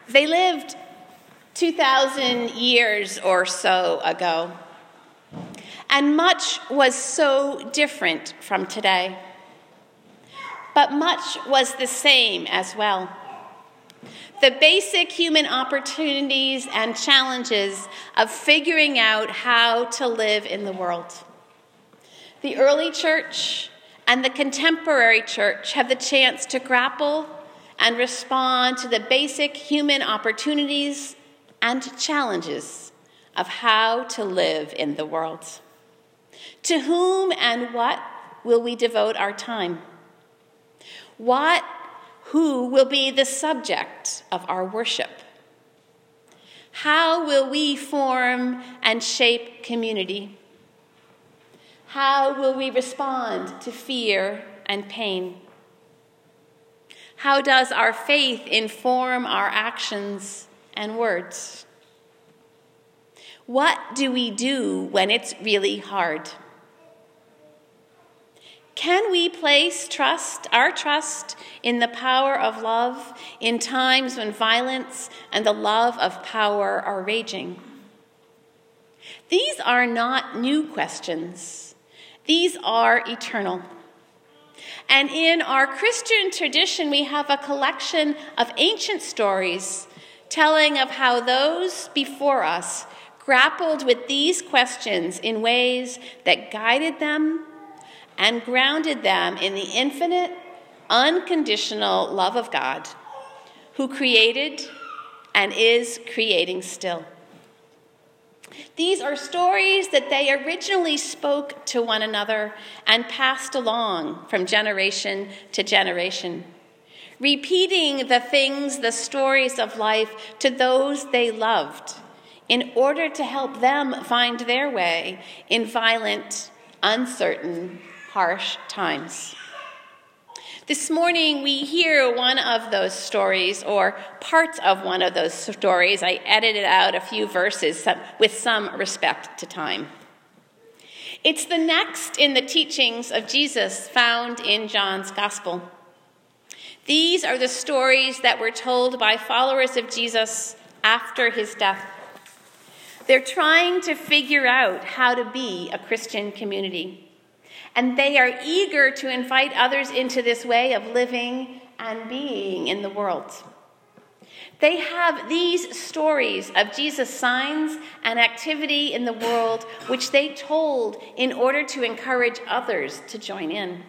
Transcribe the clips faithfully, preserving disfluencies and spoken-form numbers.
They lived two thousand years or so ago, and much was so different from today. But much was the same as well. The basic human opportunities and challenges of figuring out how to live in the world. The early church and the contemporary church have the chance to grapple and respond to the basic human opportunities and challenges of how to live in the world. To whom and what will we devote our time? What, who will be the subject of our worship? How will we form and shape community? How will we respond to fear and pain? How does our faith inform our actions and words? What do we do when it's really hard? Can we place trust, our trust, in the power of love in times when violence and the love of power are raging? These are not new questions. These are eternal. And in our Christian tradition, we have a collection of ancient stories telling of how those before us grappled with these questions in ways that guided them and grounded them in the infinite, unconditional love of God, who created and is creating still. These are stories that they originally spoke to one another and passed along from generation to generation, repeating the things, the stories of life to those they loved in order to help them find their way in violent, uncertain, harsh times. This morning we hear one of those stories, or parts of one of those stories. I edited out a few verses with some respect to time. It's the next in the teachings of Jesus found in John's Gospel. These are the stories that were told by followers of Jesus after his death. They're trying to figure out how to be a Christian community. And they are eager to invite others into this way of living and being in the world. They have these stories of Jesus' signs and activity in the world, which they told in order to encourage others to join in.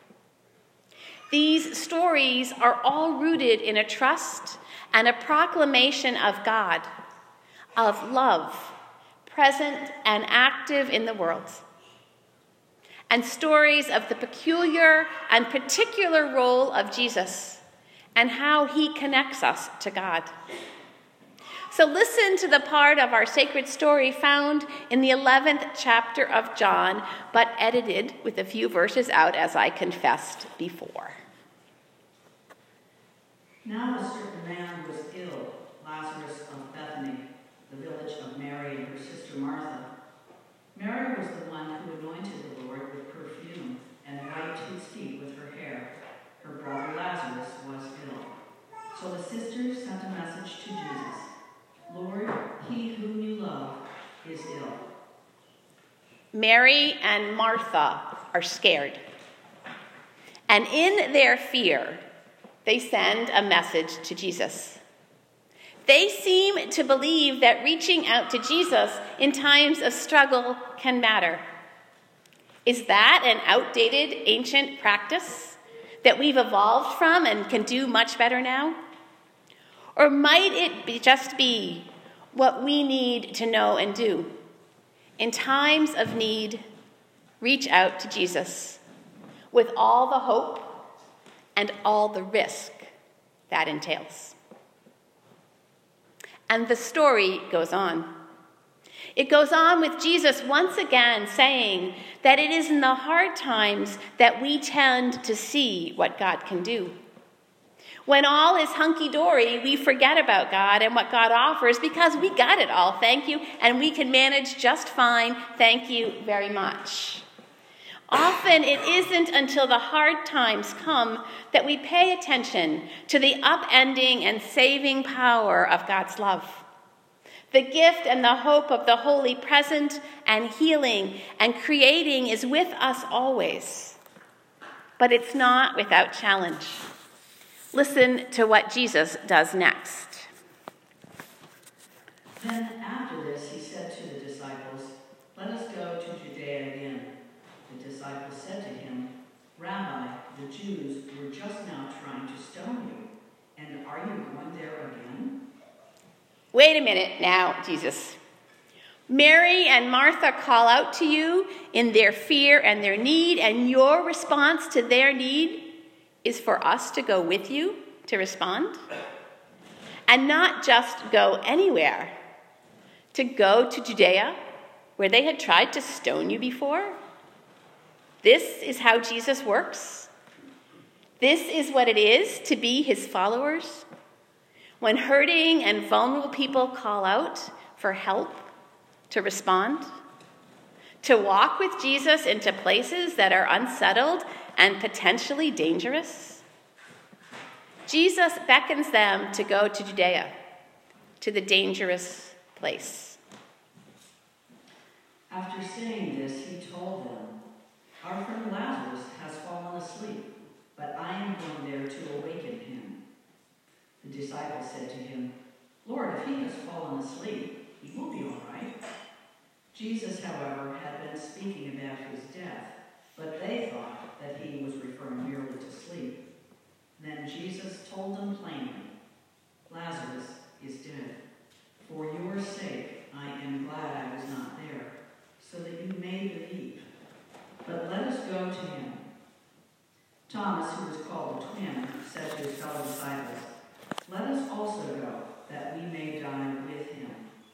These stories are all rooted in a trust and a proclamation of God, of love, present and active in the world, and stories of the peculiar and particular role of Jesus and how he connects us to God. So listen to the part of our sacred story found in the eleventh chapter of John, but edited with a few verses out, as I confessed before. Now a certain man was ill, Lazarus of Bethany, the village of Mary and her sister Martha. Mary was the one who anointed the Lord with perfume and wiped his feet with her hair. Her brother Lazarus was ill. So the sisters sent a message to Jesus. Lord, he whom you love is ill. Mary and Martha are scared. And in their fear, they send a message to Jesus. They seem to believe that reaching out to Jesus in times of struggle can matter. Is that an outdated ancient practice that we've evolved from and can do much better now? Or might it be just be what we need to know and do? In times of need, reach out to Jesus with all the hope and all the risk that entails. And the story goes on. It goes on with Jesus once again saying that it is in the hard times that we tend to see what God can do. When all is hunky-dory, we forget about God and what God offers because we got it all, thank you, and we can manage just fine, thank you very much. Often it isn't until the hard times come that we pay attention to the upending and saving power of God's love. The gift and the hope of the Holy Present and healing and creating is with us always. But it's not without challenge. Listen to what Jesus does next. Then after this he said to the disciples, "Let us go to Judea again." The disciples said to him, "Rabbi, the Jews were just now trying to stone you, and are you going there again?" Wait a minute now, Jesus. Mary and Martha call out to you in their fear and their need, and your response to their need is for us to go with you to respond? And not just go anywhere, to go to Judea, where they had tried to stone you before? This is how Jesus works? This is what it is to be his followers? When hurting and vulnerable people call out for help, to respond? To walk with Jesus into places that are unsettled and potentially dangerous? Jesus beckons them to go to Judea, to the dangerous place. After saying this, he told them, "Our friend Lazarus has fallen asleep, but I am going there to awaken him." The disciples said to him, "Lord, if he has fallen asleep, he will be all right." Jesus, however, had been speaking about his death, but they thought that he was referring merely to sleep. Then Jesus told them plainly, "Lazarus is dead. For your sake, I am glad I was not there, so that you may believe. But let us go to him." Thomas, who was called the twin, said to his fellow disciples, "Let us also go, that we may die with him."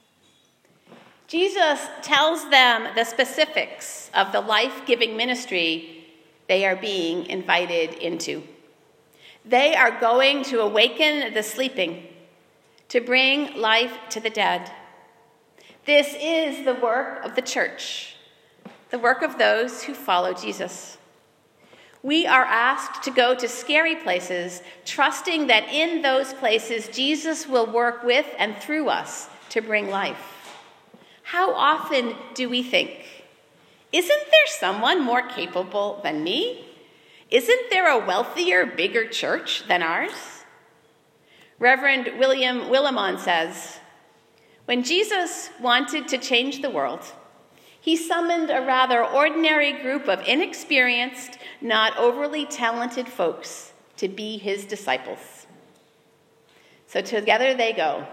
Jesus tells them the specifics of the life-giving ministry they are being invited into. They are going to awaken the sleeping, to bring life to the dead. This is the work of the church, the work of those who follow Jesus. We are asked to go to scary places, trusting that in those places Jesus will work with and through us to bring life. How often do we think, isn't there someone more capable than me? Isn't there a wealthier, bigger church than ours? Reverend William Willimon says, when Jesus wanted to change the world, he summoned a rather ordinary group of inexperienced, not overly talented folks to be his disciples. So together they go.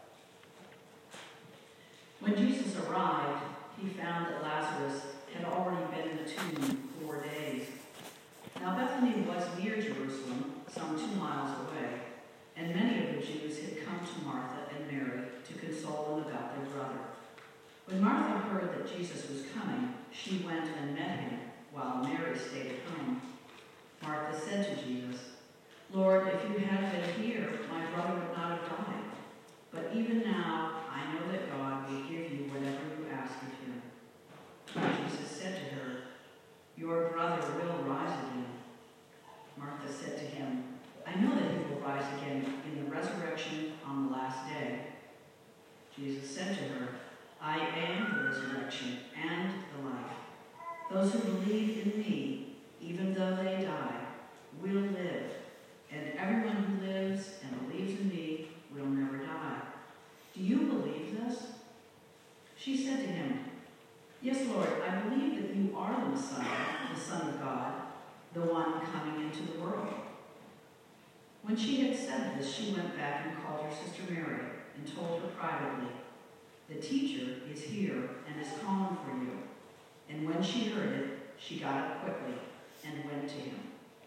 When Jesus arrived, he found that Lazarus had already been in the tomb four days. Now Bethany was near Jerusalem, some two miles away, and many of the Jews had come to Martha and Mary to console them about their brother. When Martha heard that Jesus was coming, she went and met him, while Mary stayed at home. Martha said to Jesus, "Lord, if you had been here, my brother would not have died. But even now, I know that God will give you whatever you ask of him." Jesus said to her, "Your brother will rise again." Martha said to him, "I know that he will rise again in the resurrection on the last day." Jesus said to her, "I am the resurrection and the life. Those who believe in me, even though they die, will live, and everyone who lives and believes in me will never die. Do you believe this?" She said to him, "Yes, Lord, I believe that you are the Messiah, the Son of God, the one coming into the world." When she had said this, she went back and called her sister Mary and told her privately, "The teacher is here and is calling for you." And when she heard it, she got up quickly and went to him.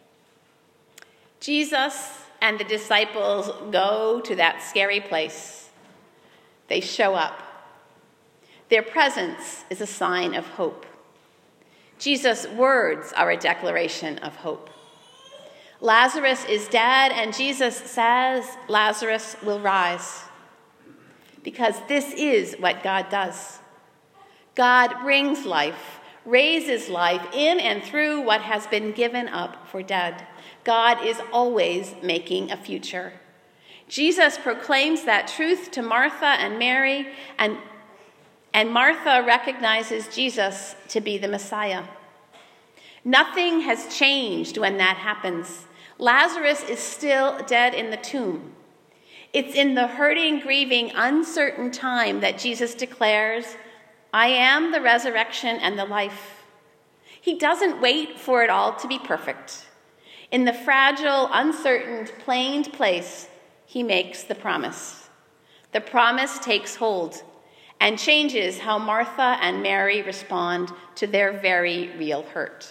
Jesus and the disciples go to that scary place. They show up. Their presence is a sign of hope. Jesus' words are a declaration of hope. Lazarus is dead, and Jesus says Lazarus will rise. Because this is what God does. God brings life, raises life in and through what has been given up for dead. God is always making a future. Jesus proclaims that truth to Martha and Mary, and, and Martha recognizes Jesus to be the Messiah. Nothing has changed when that happens. Lazarus is still dead in the tomb. It's in the hurting, grieving, uncertain time that Jesus declares, I am the resurrection and the life. He doesn't wait for it all to be perfect. In the fragile, uncertain, planed place, he makes the promise. The promise takes hold and changes how Martha and Mary respond to their very real hurt.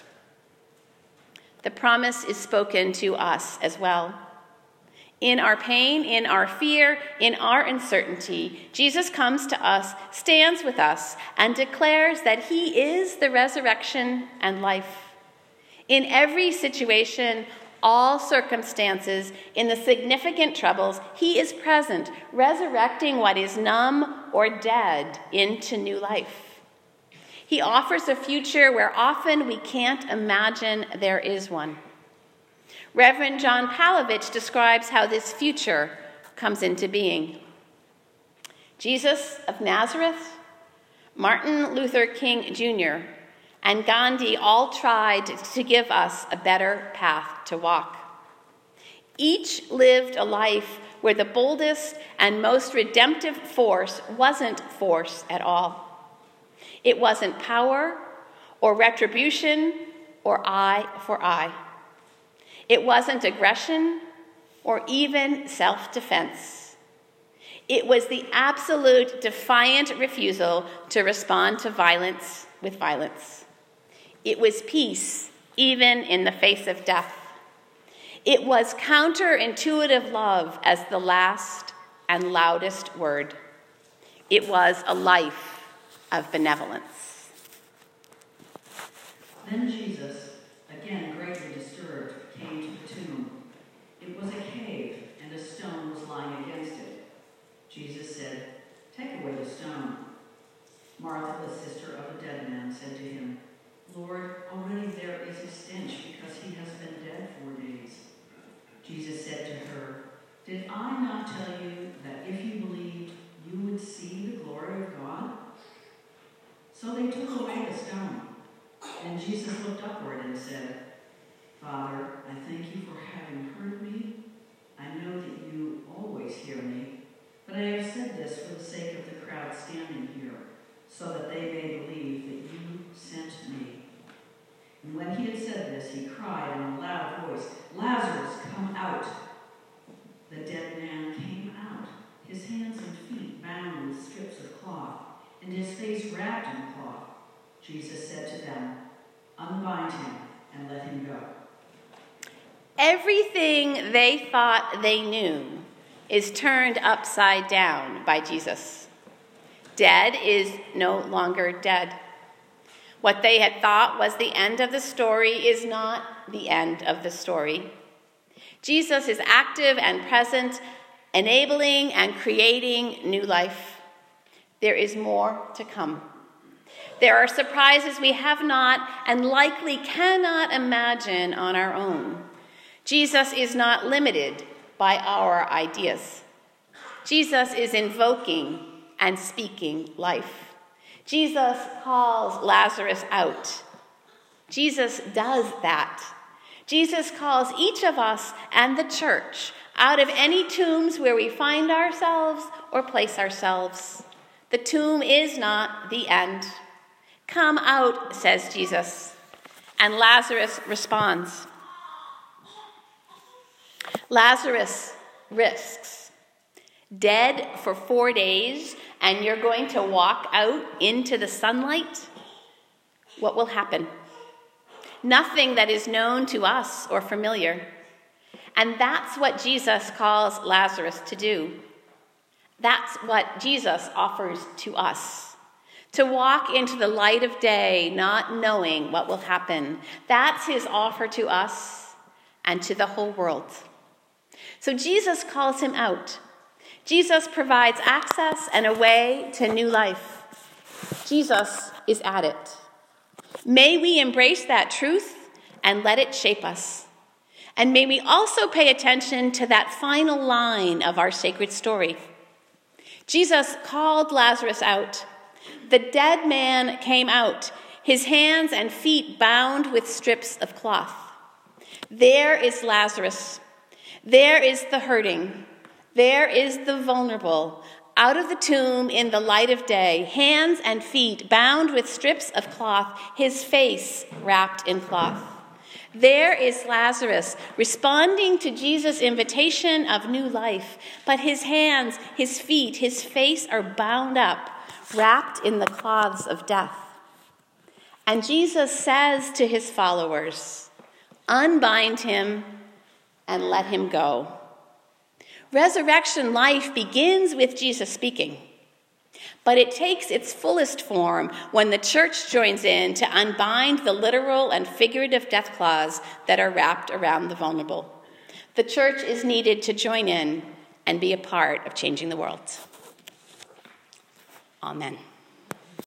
The promise is spoken to us as well. In our pain, in our fear, in our uncertainty, Jesus comes to us, stands with us, and declares that he is the resurrection and life. In every situation, all circumstances, in the significant troubles, he is present, resurrecting what is numb or dead into new life. He offers a future where often we can't imagine there is one. Reverend John Palovich describes how this future comes into being. Jesus of Nazareth, Martin Luther King Junior, and Gandhi all tried to give us a better path to walk. Each lived a life where the boldest and most redemptive force wasn't force at all. It wasn't power or retribution or eye for eye. It wasn't aggression or even self-defense. It was the absolute defiant refusal to respond to violence with violence. It was peace, even in the face of death. It was counterintuitive love as the last and loudest word. It was a life of benevolence. Then Jesus, again greatly disturbed, came to the tomb. It was a cave, and a stone was lying against it. Jesus said, "Take away the stone." Martha, the sister of the dead man, said to him, "Lord, already there is a stench because he has been dead four days." Jesus said to her, "Did I not tell you that if you believed, you would see the glory of God?" So they took away the stone. And Jesus looked upward and said, "Father, I thank you for having heard me. I know that you always hear me, but I have said this for the sake of the crowd standing here, so that they may believe that you sent me." And when he had said this, he cried in a loud voice, "Lazarus, come out!" The dead man came out, his hands and feet bound with strips of cloth, and his face wrapped in cloth. Jesus said to them, "Unbind him and let him go." Everything they thought they knew is turned upside down by Jesus. Dead is no longer dead. What they had thought was the end of the story is not the end of the story. Jesus is active and present, enabling and creating new life. There is more to come. There are surprises we have not and likely cannot imagine on our own. Jesus is not limited by our ideas. Jesus is invoking and speaking life. Jesus calls Lazarus out. Jesus does that. Jesus calls each of us and the church out of any tombs where we find ourselves or place ourselves. The tomb is not the end. "Come out," says Jesus, and Lazarus responds. Lazarus risks. Dead for four days, and you're going to walk out into the sunlight? What will happen? Nothing that is known to us or familiar. And that's what Jesus calls Lazarus to do. That's what Jesus offers to us. To walk into the light of day, not knowing what will happen. That's his offer to us and to the whole world. So Jesus calls him out. Jesus provides access and a way to new life. Jesus is at it. May we embrace that truth and let it shape us. And may we also pay attention to that final line of our sacred story. Jesus called Lazarus out. The dead man came out, his hands and feet bound with strips of cloth. There is Lazarus. There is the hurting. There is the vulnerable. Out of the tomb in the light of day, hands and feet bound with strips of cloth, his face wrapped in cloth. There is Lazarus responding to Jesus' invitation of new life, but his hands, his feet, his face are bound up, wrapped in the cloths of death. And Jesus says to his followers, unbind him and let him go. Resurrection life begins with Jesus speaking, but it takes its fullest form when the church joins in to unbind the literal and figurative death claws that are wrapped around the vulnerable. The church is needed to join in and be a part of changing the world. Amen.